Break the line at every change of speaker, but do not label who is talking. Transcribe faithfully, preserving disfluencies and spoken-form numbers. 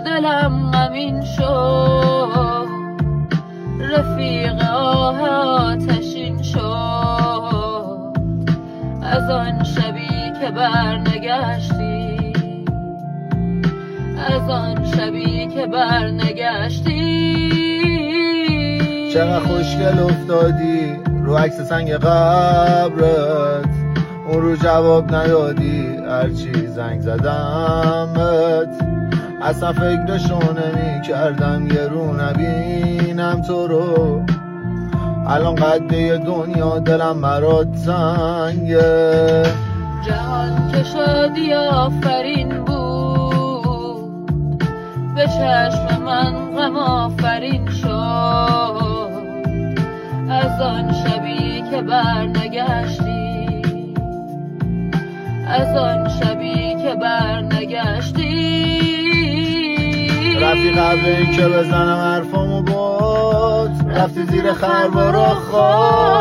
دلم غمین شد، رفیق آه آتشین شد، از آن شبی که برنگشتی، از آن شبی که برنگشتی.
چقدر خوشگل افتادی رو عکس سنگ قبرت، اون رو جواب ندادی هرچی زنگ زدمت. اصلا فکرشو نمی کردم یه رو نبینم تو رو، الان قده دنیا دلم برات تنگه.
جهان که شادی آفرین بود، به چشم من غم آفرین شد، از آن شبی که برنگشتی، از آن شبی که برنگشتی.
رفتی قبل این که بزنم حرفامو بود، رفتی زیر خربارا خواب،